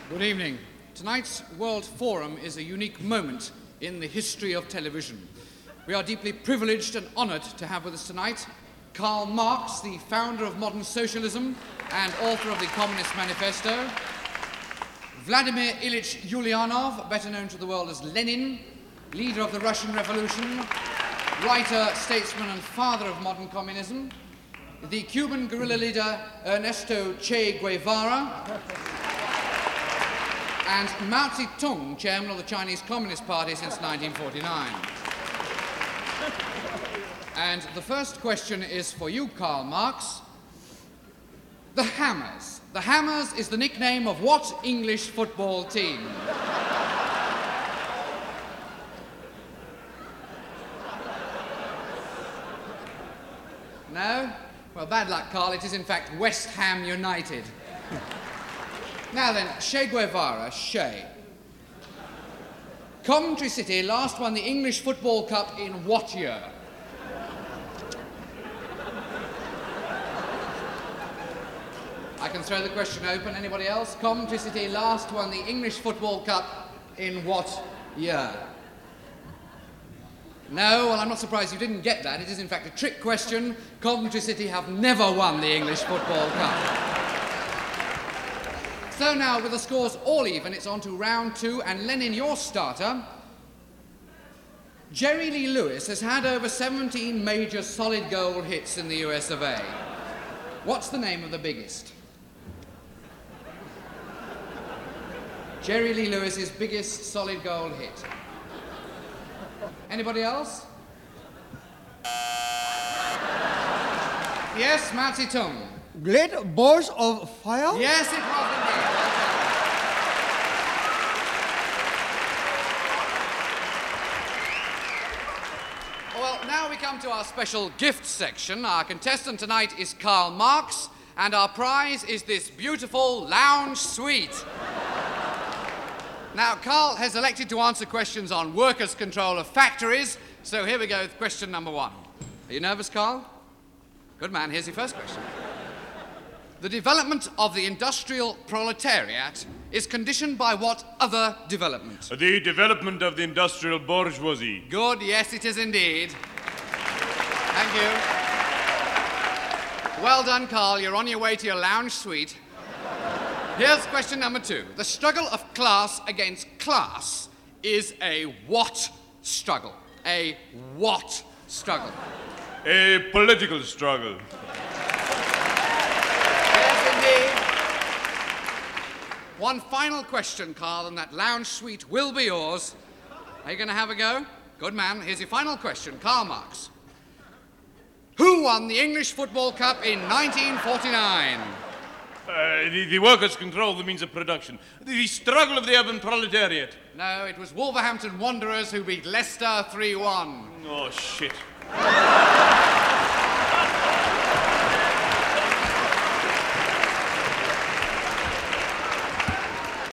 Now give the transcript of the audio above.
Good evening. Tonight's World Forum is a unique moment in the history of television. We are deeply privileged and honoured to have with us tonight Karl Marx, the founder of modern socialism and author of the Communist Manifesto, Vladimir Ilyich Ulyanov, better known to the world as Lenin, leader of the Russian Revolution, writer, statesman and father of modern communism, the Cuban guerrilla leader Ernesto Che Guevara, and Mao Zedong, chairman of the Chinese Communist Party since 1949. And the first question is for you, Karl Marx. The Hammers. The Hammers is the nickname of what English football team? No? Well, bad luck, Karl. It is, in fact, West Ham United. Now then, Che Guevara, Che. Coventry City last won the English Football Cup in what year? I can throw the question open. Anybody else? Coventry City last won the English Football Cup in what year? No, well, I'm not surprised you didn't get that. It is, in fact, a trick question. Coventry City have never won the English Football Cup. So now, with the scores all even, it's on to round two, and Lenin, your starter. Jerry Lee Lewis has had over 17 major solid goal hits in the US of A. What's the name of the biggest? Jerry Lee Lewis's biggest solid goal hit. Anybody else? Yes, Mao Zedong. Great Balls of Fire? Yes, it was indeed. Well, now we come to our special gift section. Our contestant tonight is Karl Marx, and our prize is this beautiful lounge suite. Now, Karl has elected to answer questions on workers' control of factories, so here we go with question number one. Are you nervous, Karl? Good man, here's your first question. The development of the industrial proletariat is conditioned by what other development? The development of the industrial bourgeoisie. Good, yes, it is indeed. Thank you. Well done, Karl. You're on your way to your lounge suite. Here's question number two. The struggle of class against class is a what struggle? A what struggle? A political struggle. Yes, indeed. One final question, Karl, and that lounge suite will be yours. Are you going to have a go? Good man. Here's your final question, Karl Marx. Who won the English Football Cup in 1949? The workers control the means of production. The struggle of the urban proletariat. No, it was Wolverhampton Wanderers who beat Leicester 3-1. Oh, shit.